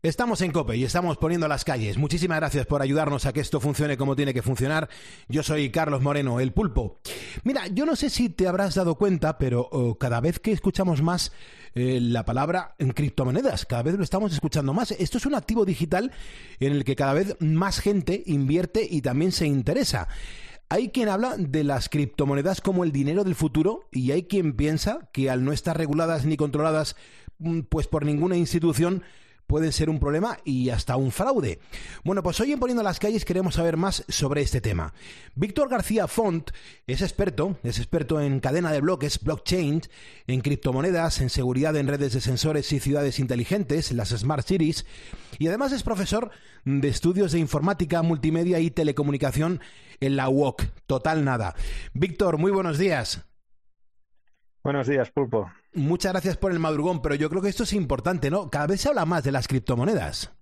Estamos en COPE y estamos poniendo las calles. Muchísimas gracias por ayudarnos a que esto funcione como tiene que funcionar. Yo soy Carlos Moreno, el Pulpo. Mira, yo no sé si te habrás dado cuenta, pero cada vez que escuchamos más la palabra en criptomonedas, cada vez lo estamos escuchando más. Esto es un activo digital en el que cada vez más gente invierte y también se interesa. Hay quien habla de las criptomonedas como el dinero del futuro y hay quien piensa que al no estar reguladas ni controladas pues por ninguna institución, pueden ser un problema y hasta un fraude. Bueno, pues hoy en Poniendo las Calles queremos saber más sobre este tema. Víctor García Font es experto en cadena de bloques, blockchain, en criptomonedas, en seguridad en redes de sensores y ciudades inteligentes, las Smart Cities, y además es profesor de estudios de informática, multimedia y telecomunicación en la UOC. Total nada. Víctor, muy buenos días. Buenos días, Pulpo. Muchas gracias por el madrugón, pero yo creo que esto es importante, ¿no? Cada vez se habla más de las criptomonedas.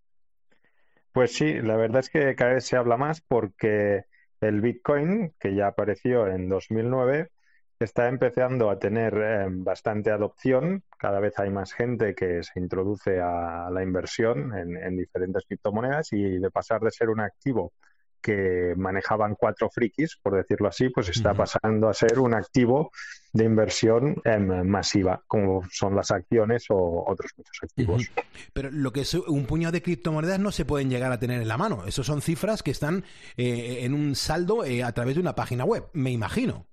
Pues sí, la verdad es que cada vez se habla más porque el Bitcoin, que ya apareció en 2009, está empezando a tener bastante adopción. Cada vez hay más gente que se introduce a la inversión en diferentes criptomonedas y de pasar de ser un activo que manejaban 4 frikis, por decirlo así, pues está pasando a ser un activo de inversión masiva, como son las acciones o otros muchos activos. Pero lo que es un puñado de criptomonedas no se pueden llegar a tener en la mano. Esas son cifras que están en un saldo a través de una página web, me imagino.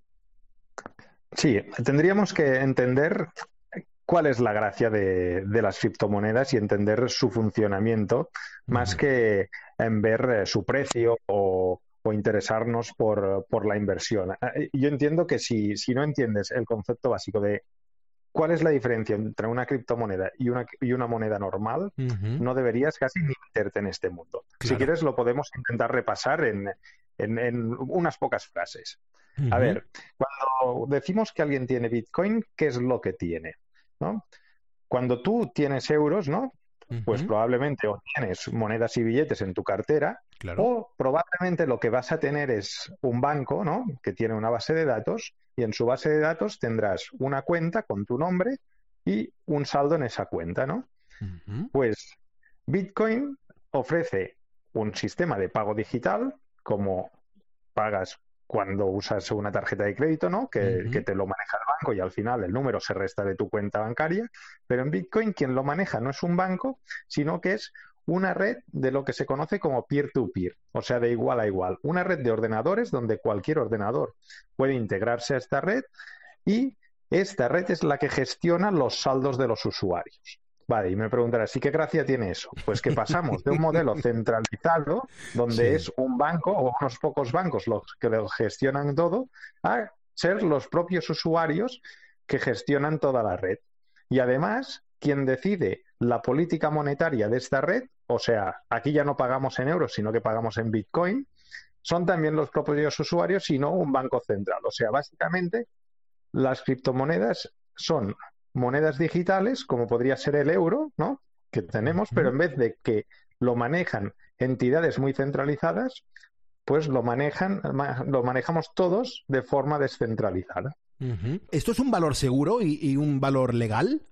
Sí, tendríamos que entender cuál es la gracia de las criptomonedas y entender su funcionamiento, más que en ver su precio o interesarnos por la inversión. Yo entiendo que si no entiendes el concepto básico de cuál es la diferencia entre una criptomoneda y una moneda normal, no deberías casi ni meterte en este mundo. Claro. Si quieres, lo podemos intentar repasar en unas pocas frases. A ver, cuando decimos que alguien tiene Bitcoin, ¿qué es lo que tiene? ¿No? Cuando tú tienes euros, ¿no? Pues probablemente o tienes monedas y billetes en tu cartera, claro, o probablemente lo que vas a tener es un banco, ¿no? Que tiene una base de datos y en su base de datos tendrás una cuenta con tu nombre y un saldo en esa cuenta, ¿no? Pues Bitcoin ofrece un sistema de pago digital, como pagas cuando usas una tarjeta de crédito, ¿no? Que te lo maneja el banco y al final el número se resta de tu cuenta bancaria. Pero en Bitcoin quien lo maneja no es un banco, sino que es una red de lo que se conoce como peer-to-peer, o sea, de igual a igual. Una red de ordenadores donde cualquier ordenador puede integrarse a esta red y esta red es la que gestiona los saldos de los usuarios. Vale, y me preguntarás, ¿y qué gracia tiene eso? Pues que pasamos de un modelo centralizado, donde es un banco o unos pocos bancos los que lo gestionan todo, a ser los propios usuarios que gestionan toda la red. Y además, quien decide la política monetaria de esta red, o sea, aquí ya no pagamos en euros, sino que pagamos en Bitcoin, son también los propios usuarios y no un banco central. O sea, básicamente, las criptomonedas son monedas digitales, como podría ser el euro, ¿no? Que tenemos, pero en vez de que lo manejan entidades muy centralizadas, pues lo manejamos todos de forma descentralizada. ¿Esto es un valor seguro y un valor legal?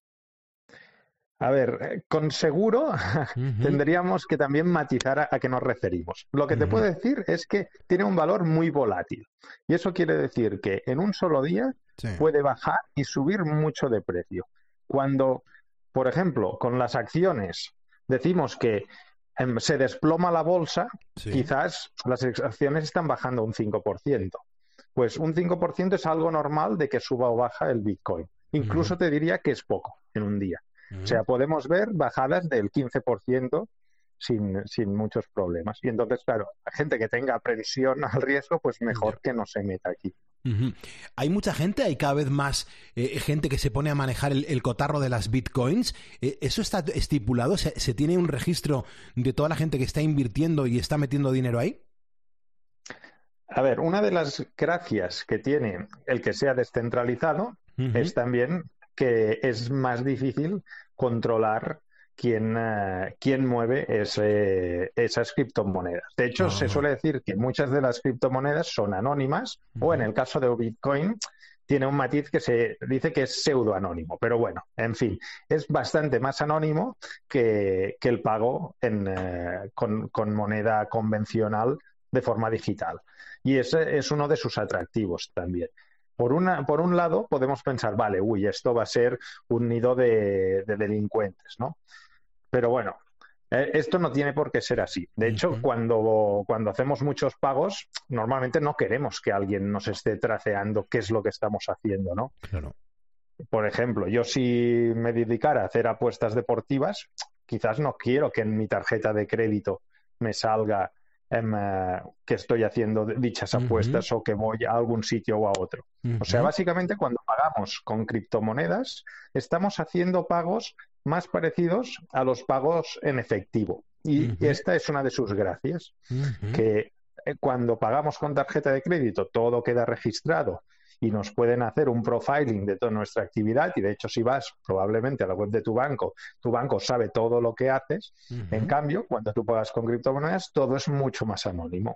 A ver, con seguro tendríamos que también matizar a qué nos referimos. Lo que te puedo decir es que tiene un valor muy volátil. Y eso quiere decir que en un solo día puede bajar y subir mucho de precio. Cuando, por ejemplo, con las acciones decimos que se desploma la bolsa, quizás las acciones están bajando un 5%. Pues un 5% es algo normal de que suba o baja el Bitcoin. Incluso te diría que es poco en un día. O sea, podemos ver bajadas del 15% sin muchos problemas. Y entonces, claro, la gente que tenga aprensión al riesgo, pues mejor que no se meta aquí. Hay mucha gente, hay cada vez más gente que se pone a manejar el cotarro de las bitcoins. ¿Eso está estipulado? ¿Se tiene un registro de toda la gente que está invirtiendo y está metiendo dinero ahí? A ver, una de las gracias que tiene el que sea descentralizado es también que es más difícil controlar quién mueve esas criptomonedas. De hecho, se suele decir que muchas de las criptomonedas son anónimas o en el caso de Bitcoin tiene un matiz que se dice que es pseudoanónimo, pero bueno, en fin, es bastante más anónimo que el pago con moneda convencional de forma digital. Y ese es uno de sus atractivos también. Por un lado, podemos pensar, vale, esto va a ser un nido de delincuentes, ¿no? Pero bueno, esto no tiene por qué ser así. De hecho, cuando hacemos muchos pagos, normalmente no queremos que alguien nos esté traceando qué es lo que estamos haciendo, ¿no? Claro. Por ejemplo, yo si me dedicara a hacer apuestas deportivas, quizás no quiero que en mi tarjeta de crédito me salga que estoy haciendo dichas apuestas o que voy a algún sitio o a otro. O sea, básicamente cuando pagamos con criptomonedas, estamos haciendo pagos más parecidos a los pagos en efectivo. Y esta es una de sus gracias, que cuando pagamos con tarjeta de crédito todo queda registrado y nos pueden hacer un profiling de toda nuestra actividad, y de hecho si vas probablemente a la web de tu banco sabe todo lo que haces. En cambio, cuando tú pagas con criptomonedas, todo es mucho más anónimo.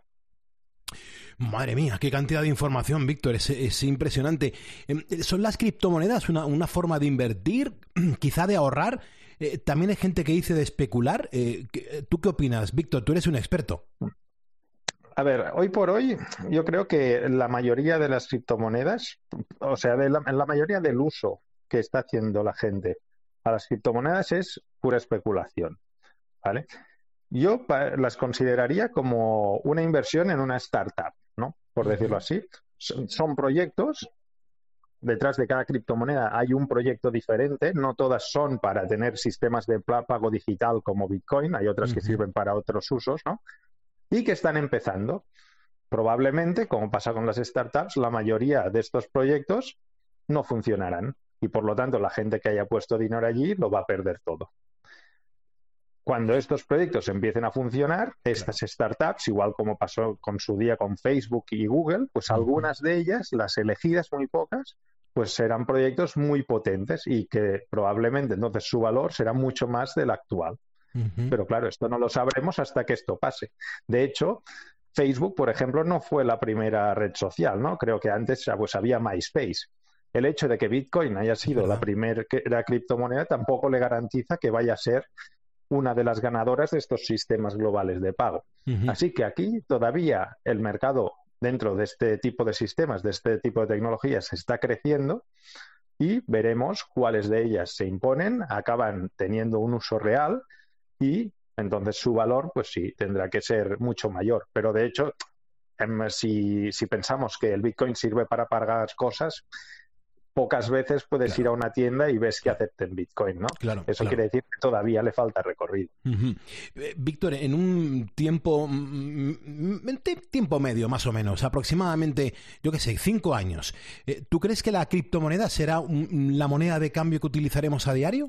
Madre mía, qué cantidad de información, Víctor, es impresionante. ¿Son las criptomonedas una forma de invertir, quizá de ahorrar? También hay gente que dice de especular. ¿Tú qué opinas, Víctor? Tú eres un experto. A ver, hoy por hoy yo creo que la mayoría de las criptomonedas, o sea, la mayoría del uso que está haciendo la gente a las criptomonedas es pura especulación, ¿vale? Yo las consideraría como una inversión en una startup, ¿no? Por decirlo así. Son proyectos, detrás de cada criptomoneda hay un proyecto diferente, no todas son para tener sistemas de pago digital como Bitcoin, hay otras que sirven para otros usos, ¿no? Y que están empezando. Probablemente, como pasa con las startups, la mayoría de estos proyectos no funcionarán y por lo tanto la gente que haya puesto dinero allí lo va a perder todo. Cuando estos proyectos empiecen a funcionar, estas startups, igual como pasó con su día con Facebook y Google, pues algunas de ellas, las elegidas muy pocas, pues serán proyectos muy potentes y que probablemente entonces su valor será mucho más del actual. Pero claro, esto no lo sabremos hasta que esto pase. De hecho, Facebook, por ejemplo, no fue la primera red social, ¿no? Creo que antes pues había MySpace. El hecho de que Bitcoin haya sido la primera criptomoneda tampoco le garantiza que vaya a ser una de las ganadoras de estos sistemas globales de pago. Así que aquí todavía el mercado dentro de este tipo de sistemas, de este tipo de tecnologías, está creciendo y veremos cuáles de ellas se imponen, acaban teniendo un uso real y entonces su valor, pues sí, tendrá que ser mucho mayor. Pero de hecho, si pensamos que el Bitcoin sirve para pagar cosas, pocas veces puedes ir a una tienda y ves que acepten Bitcoin, ¿no? Eso quiere decir que todavía le falta recorrido. Víctor, en un tiempo medio más o menos, aproximadamente, yo qué sé, 5 años, ¿tú crees que la criptomoneda será la moneda de cambio que utilizaremos a diario?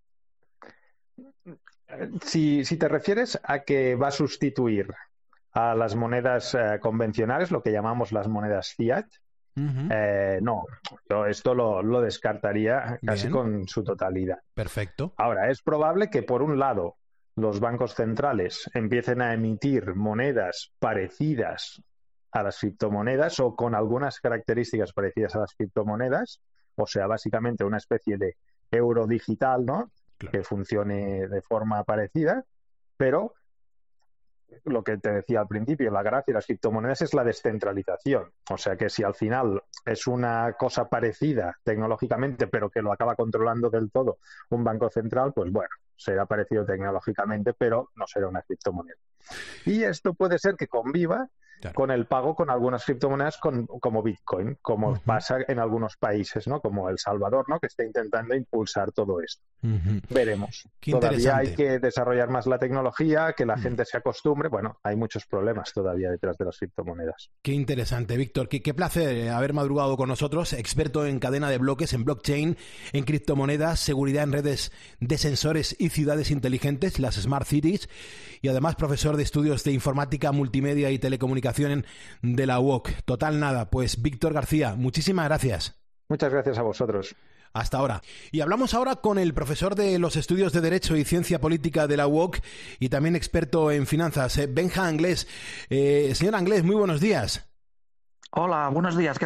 Si te refieres a que va a sustituir a las monedas convencionales, lo que llamamos las monedas fiat, no, yo esto lo descartaría casi con su totalidad. Perfecto. Ahora, es probable que por un lado los bancos centrales empiecen a emitir monedas parecidas a las criptomonedas o con algunas características parecidas a las criptomonedas, o sea, básicamente una especie de euro digital, ¿no? Que funcione de forma parecida, pero lo que te decía al principio, la gracia de las criptomonedas es la descentralización. O sea que si al final es una cosa parecida tecnológicamente, pero que lo acaba controlando del todo un banco central, pues bueno, será parecido tecnológicamente, pero no será una criptomoneda. Y esto puede ser que conviva con el pago con algunas criptomonedas como Bitcoin, como pasa en algunos países, ¿no? Como El Salvador, ¿no? Que está intentando impulsar todo esto. Veremos. Todavía hay que desarrollar más la tecnología, que la gente se acostumbre. Bueno, hay muchos problemas todavía detrás de las criptomonedas. Qué interesante, Víctor. Qué placer haber madrugado con nosotros, experto en cadena de bloques, en blockchain, en criptomonedas, seguridad en redes de sensores y ciudades inteligentes, las Smart Cities, y además profesor de estudios de informática, multimedia y telecomunicación de la UOC. Total nada, pues Víctor García, muchísimas gracias. Muchas gracias a vosotros. Hasta ahora. Y hablamos ahora con el profesor de los estudios de Derecho y Ciencia Política de la UOC y también experto en finanzas, Benja Anglés. Señor Anglés, muy buenos días. Hola, buenos días, ¿qué tal?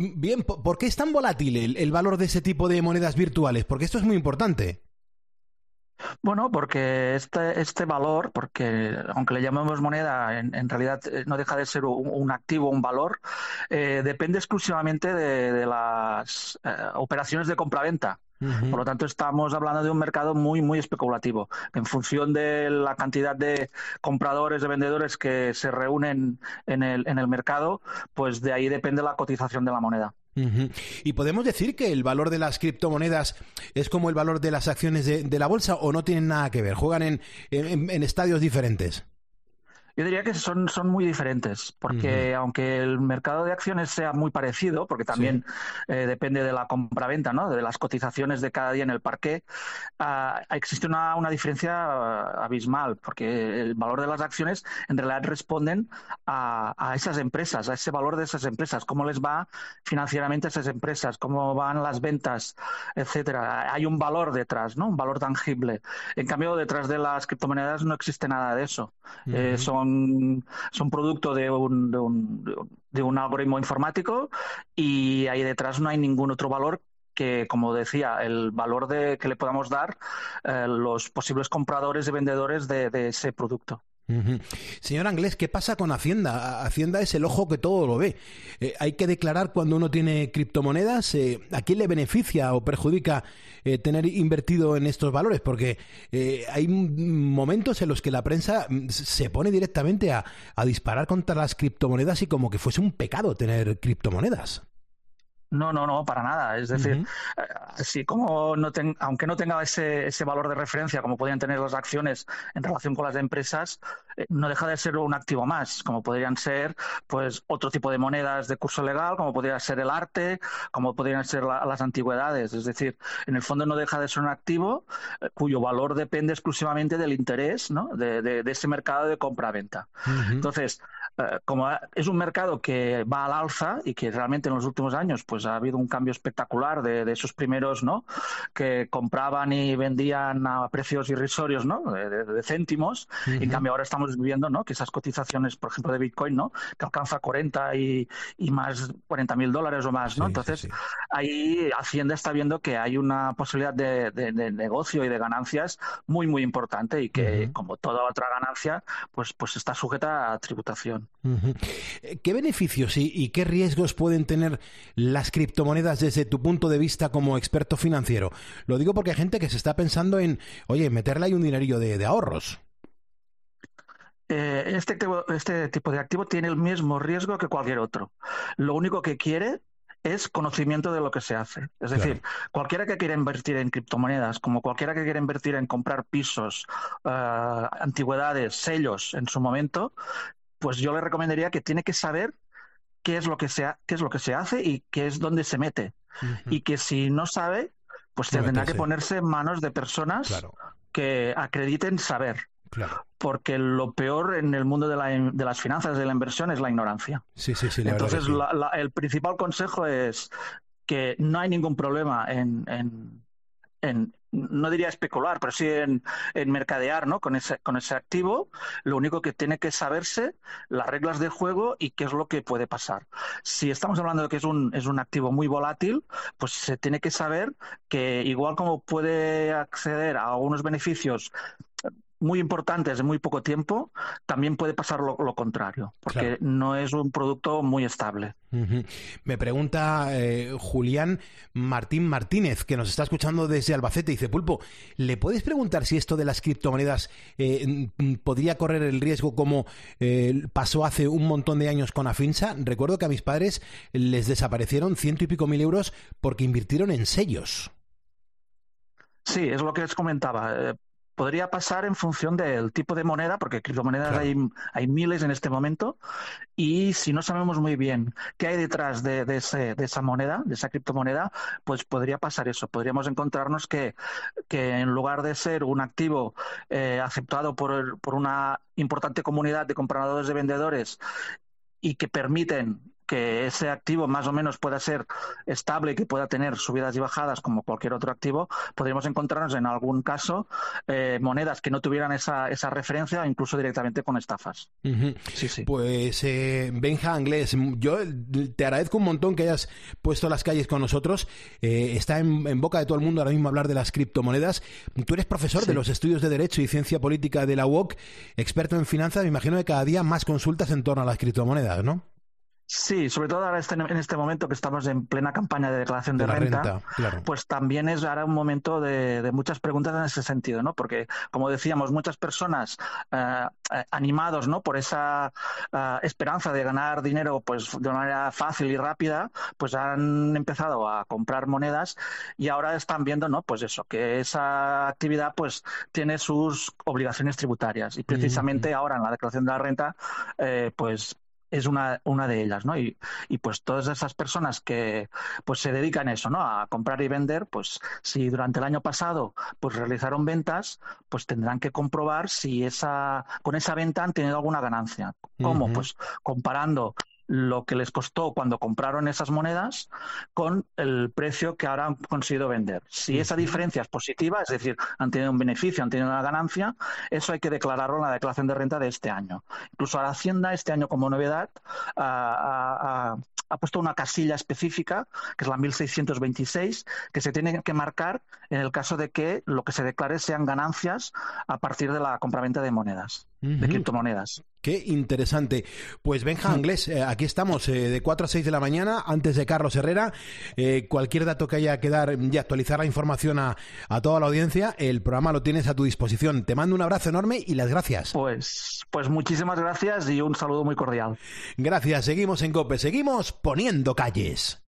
Bien, ¿por qué es tan volátil el valor de ese tipo de monedas virtuales? Porque esto es muy importante. Bueno, porque este valor, porque aunque le llamemos moneda, en realidad no deja de ser un activo, un valor, depende exclusivamente de las operaciones de compraventa. Por Ujú. lo tanto, estamos hablando de un mercado muy, muy especulativo. En función de la cantidad de compradores, de vendedores que se reúnen en el mercado, pues de ahí depende la cotización de la moneda. Ujú. ¿Y podemos decir que el valor de las criptomonedas es como el valor de las acciones de la bolsa o no tienen nada que ver? ¿Juegan en estadios diferentes? Yo diría que son muy diferentes, Ujú. porque aunque el mercado de acciones sea muy parecido, porque Sí. también depende de la compraventa, ¿no? De las cotizaciones de cada día en el parqué, existe una diferencia abismal, porque el valor de las acciones en realidad responden a esas empresas, a ese valor de esas empresas, cómo les va financieramente a esas empresas, cómo van las ventas, etcétera. Hay un valor detrás, ¿no? Un valor tangible. En cambio, detrás de las criptomonedas no existe nada de eso. Ujú. Son producto de un algoritmo informático y ahí detrás no hay ningún otro valor que, como decía, el valor que le podamos dar los posibles compradores y vendedores de ese producto. Ujú. Señor Anglés, ¿qué pasa con Hacienda? Hacienda es el ojo que todo lo ve. ¿Hay que declarar cuando uno tiene criptomonedas? ¿A quién le beneficia o perjudica tener invertido en estos valores? Porque hay momentos en los que la prensa se pone directamente a disparar contra las criptomonedas y como que fuese un pecado tener criptomonedas. No, no, no, para nada. Es decir, Ujú. así como aunque no tenga ese valor de referencia como podrían tener las acciones en relación con las empresas, no deja de ser un activo más, como podrían ser pues otro tipo de monedas de curso legal, como podría ser el arte, como podrían ser las antigüedades. Es decir, en el fondo no deja de ser un activo cuyo valor depende exclusivamente del interés, ¿no? de ese mercado de compra-venta. Ujú. Entonces, como es un mercado que va al alza y que realmente en los últimos años pues ha habido un cambio espectacular de esos primeros, ¿no? Que compraban y vendían a precios irrisorios, ¿no? De céntimos. En Ujú. cambio ahora estamos viendo, ¿no? Que esas cotizaciones, por ejemplo, de Bitcoin, ¿no? Que alcanza 40 y más $40.000 o más, ¿no? Sí, sí, Entonces sí. ahí Hacienda está viendo que hay una posibilidad de negocio y de ganancias muy, muy importante y que, Ujú. como toda otra ganancia, pues está sujeta a tributación. Ujú. ¿Qué beneficios y qué riesgos pueden tener las criptomonedas desde tu punto de vista como experto financiero? Lo digo porque hay gente que se está pensando en, oye, meterle ahí un dinerillo de ahorros. Este tipo de activo tiene el mismo riesgo que cualquier otro. Lo único que quiere es conocimiento de lo que se hace. Es Claro. decir, cualquiera que quiera invertir en criptomonedas, como cualquiera que quiera invertir en comprar pisos, antigüedades, sellos en su momento, pues yo le recomendaría que tiene que saber qué es lo que se hace y qué es donde se mete. Ujú. Y que si no sabe, pues No tendrá que meterse. ponerse en manos de personas Claro, que acrediten saber, claro. porque lo peor en el mundo de las finanzas, de la inversión, es la ignorancia. Sí, sí, sí, la verdad que Entonces, sí. el principal consejo es que no hay ningún problema no diría especular, pero sí en mercadear, ¿no? Con ese activo. Lo único que tiene que saberse las reglas de juego y qué es lo que puede pasar. Si estamos hablando de que es un activo muy volátil, pues se tiene que saber que igual como puede acceder a algunos beneficios muy importantes en muy poco tiempo, también puede pasar lo contrario, Claro. porque no es un producto muy estable. Ujú. Me pregunta Julián Martín Martínez, que nos está escuchando desde Albacete. Dice, Pulpo, ¿le puedes preguntar si esto de las criptomonedas podría correr el riesgo como pasó hace un montón de años con Afinsa? Recuerdo que a mis padres les desaparecieron 100 y pico mil euros porque invirtieron en sellos. Sí, es lo que les comentaba. Podría pasar en función del tipo de moneda, porque criptomonedas Claro. hay miles en este momento, y si no sabemos muy bien qué hay detrás de esa moneda, de esa criptomoneda, pues podría pasar eso. Podríamos encontrarnos que en lugar de ser un activo aceptado por una importante comunidad de compradores y vendedores y que permiten que ese activo más o menos pueda ser estable y que pueda tener subidas y bajadas como cualquier otro activo, podríamos encontrarnos en algún caso monedas que no tuvieran esa referencia, incluso directamente con estafas. Uh-huh. Sí, sí. Pues Benja Anglés, yo te agradezco un montón que hayas puesto las calles con nosotros. Está en boca de todo el mundo ahora mismo hablar de las criptomonedas. Tú eres profesor de los estudios de Derecho y Ciencia Política de la UOC, experto en finanzas. Me imagino que cada día más consultas en torno a las criptomonedas, ¿no? Sí, sobre todo ahora en este momento que estamos en plena campaña de declaración de renta, claro. Pues también es ahora un momento de muchas preguntas en ese sentido, ¿no? Porque, como decíamos, muchas personas animados, ¿no?, por esa esperanza de ganar dinero pues de una manera fácil y rápida, pues han empezado a comprar monedas y ahora están viendo, ¿no?, pues eso, que esa actividad pues tiene sus obligaciones tributarias y precisamente ahora en la declaración de la renta pues es una de ellas, ¿no? Y pues todas esas personas que pues se dedican a eso, ¿no?, a comprar y vender, pues si durante el año pasado pues realizaron ventas, pues tendrán que comprobar si con esa venta han tenido alguna ganancia. ¿Cómo? Pues comparando lo que les costó cuando compraron esas monedas con el precio que ahora han conseguido vender. Si esa diferencia es positiva, es decir, han tenido un beneficio, han tenido una ganancia, eso hay que declararlo en la declaración de renta de este año. Incluso a la Hacienda este año, como novedad, ha puesto una casilla específica, que es la 1626, que se tiene que marcar en el caso de que lo que se declare sean ganancias a partir de la compraventa de monedas, de criptomonedas. Qué interesante. Pues Benja Anglés, aquí estamos de 4 a 6 de la mañana, antes de Carlos Herrera. Cualquier dato que haya que dar y actualizar la información a toda la audiencia, el programa lo tienes a tu disposición. Te mando un abrazo enorme y las gracias. Pues muchísimas gracias y un saludo muy cordial. Gracias, seguimos en COPE, seguimos poniendo calles.